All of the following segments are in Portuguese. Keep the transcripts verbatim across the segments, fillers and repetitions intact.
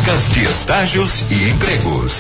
Vagas de estágios e empregos.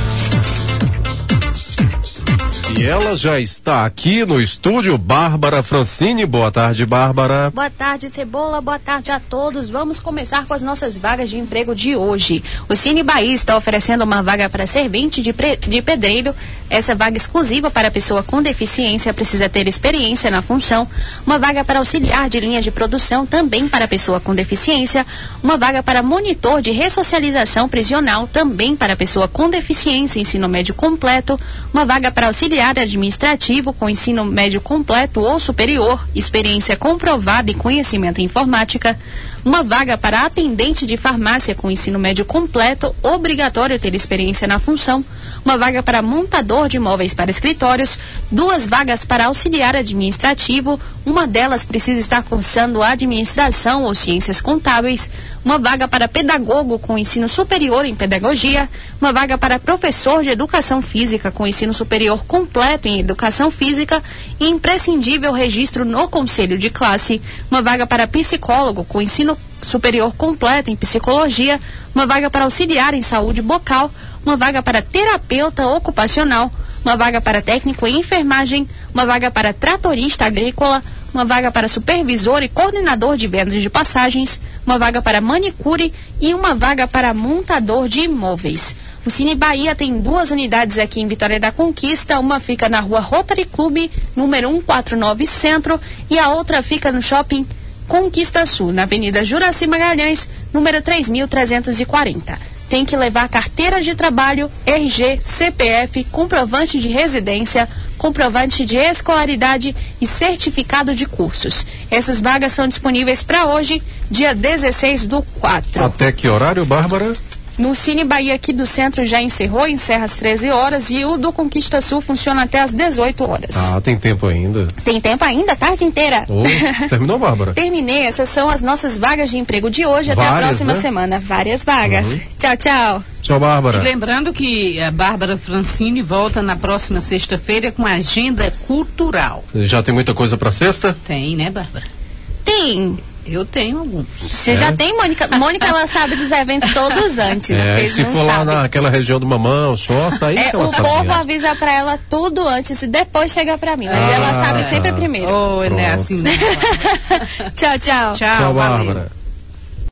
E ela já está aqui no estúdio, Bárbara Francini. Boa tarde, Bárbara. Boa tarde, Cebola. Boa tarde a todos. Vamos começar com as nossas vagas de emprego de hoje. O Cine Bahia está oferecendo uma vaga para servente de, pre... de pedreiro. Essa vaga exclusiva para pessoa com deficiência, precisa ter experiência na função. Uma vaga para auxiliar de linha de produção, também para pessoa com deficiência. Uma vaga para monitor de ressocialização prisional, também para pessoa com deficiência, ensino médio completo. Uma vaga para auxiliar administrativo com ensino médio completo ou superior, experiência comprovada e conhecimento em informática. Uma vaga para atendente de farmácia com ensino médio completo, obrigatório ter experiência na função. Uma vaga para montador de móveis para escritórios. Duas vagas para auxiliar administrativo. Uma delas precisa estar cursando administração ou ciências contábeis. Uma vaga para pedagogo com ensino superior em pedagogia. Uma vaga para professor de educação física com ensino superior completo em educação física e imprescindível registro no conselho de classe. Uma vaga para psicólogo com ensino superior completo em psicologia. Uma vaga para auxiliar em saúde bucal. Uma vaga para terapeuta ocupacional. Uma vaga para técnico em enfermagem. Uma vaga para tratorista agrícola. Uma vaga para supervisor e coordenador de vendas de passagens. Uma vaga para manicure e uma vaga para montador de imóveis. O Cine Bahia tem duas unidades aqui em Vitória da Conquista. Uma fica na rua Rotary Club, número cento e quarenta e nove Centro, e a outra fica no Shopping Conquista Sul, na Avenida Juraci Magalhães, número três mil trezentos e quarenta. Tem que levar carteira de trabalho, R G, C P F, comprovante de residência, comprovante de escolaridade e certificado de cursos. Essas vagas são disponíveis para hoje, dia dezesseis do quatro. Até que horário, Bárbara? No Cine Bahia aqui do centro já encerrou, encerra às treze horas, e o do Conquista Sul funciona até às dezoito horas. Ah, tem tempo ainda. Tem tempo ainda, a tarde inteira. Oh, terminou, Bárbara? Terminei, essas são as nossas vagas de emprego de hoje. Várias, até a próxima, né? semana. Várias vagas. Uhum. Tchau, tchau. Tchau, Bárbara. E lembrando que a Bárbara Francini volta na próxima sexta-feira com a agenda cultural. Já tem muita coisa para sexta? Tem, né, Bárbara? Tem. Eu tenho alguns. Você é? já tem, Mônica? Mônica, ela sabe dos eventos todos antes. É, se for lá sabem. naquela região do Mamão, só aí é, que ela o sabe povo mesmo. avisa pra ela tudo antes e depois chega pra mim. Mas ah, ela sabe sempre primeiro. Oh, não é assim, não. Tchau, tchau. Tchau, tchau, valeu. Bárbara.